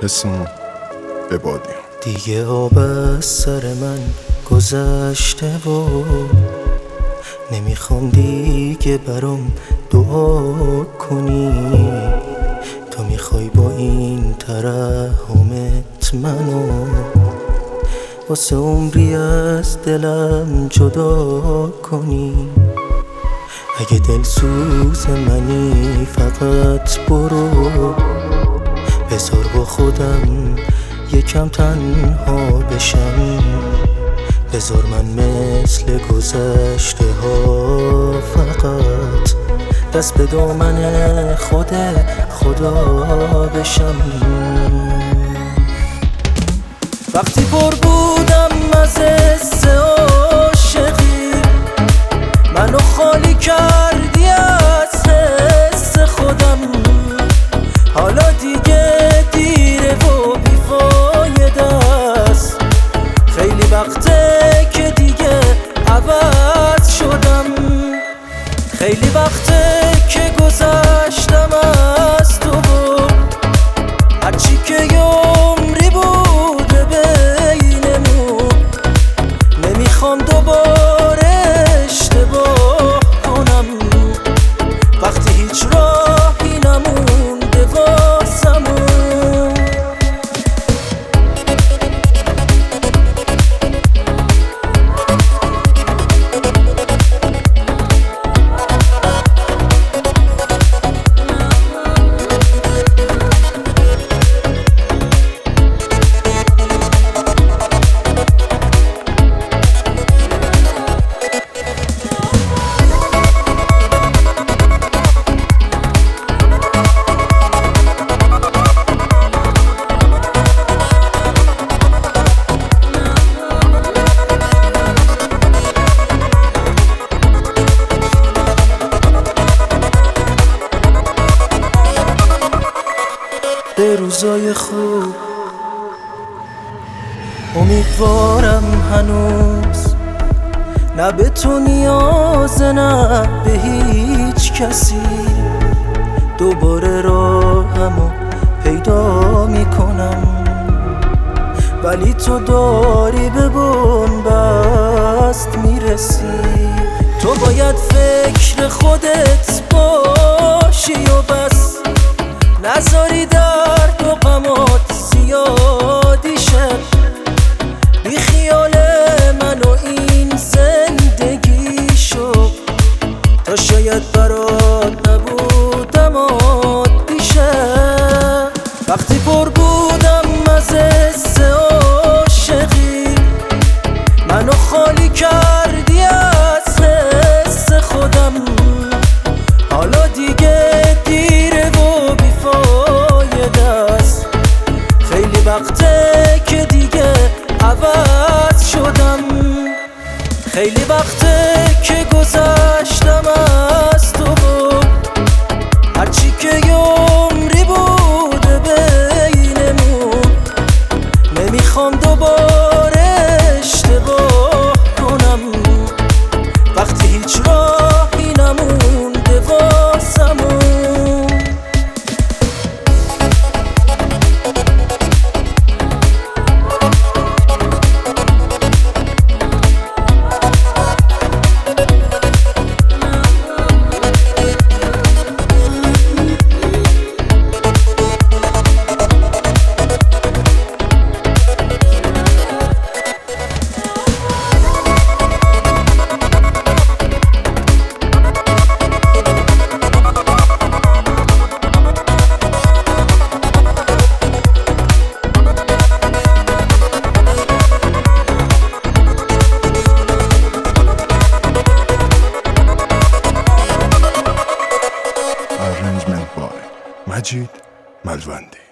حسمون به بادیم. دیگه آب از سر من گذشته و نمیخوام دیگه برام دعا کنی. تو میخوای با این ترحمت منو واسه عمری از دلم جدا کنی. اگه دلسوز منی فقط برو، بذار با خودم یکم تنها بشم. بذار من مثل گذشته ها فقط دست به دامن خود خدا بشم. وقتی پر بودم از حس عاشقی، منو خالی کردی از حس خودم. حالا دیگه دیره و بیفایده است، خیلی وقته که دیگه عوض شدم. خیلی وقته که گذشتم از تو و هرچی که یه عمری بوده بینمون. نمیخوام دوباره اشتباه کنم وقتی هیچ راهی نمونده واسمون. به روزای خوب امیدوارم هنوز، نه به تو نیاز نه به هیچ کسی. دوباره راهمو پیدا میکنم ولی تو داری به بنبست میرسی. تو باید فکر خودت باشی و بس، نذاری درد و غمات زیادی شد. بی خیال من و این زندگی شو، تا شاید برات نبودم عادی شد. وقتی پر بودم از حس عاشقی، منو خالی کردی از حس خودم. حالا دیگه دیره و بیفایده است، خیلی وقته که دیگه عوض شدم. خیلی وقته که گذشتم از تو و هرچی که یه عمری بوده بینمون. نمیخوام دوباره اشتباه کنم وقتی هیچ راهی نمونده واسمون. Arrangement by مجید ملوندی.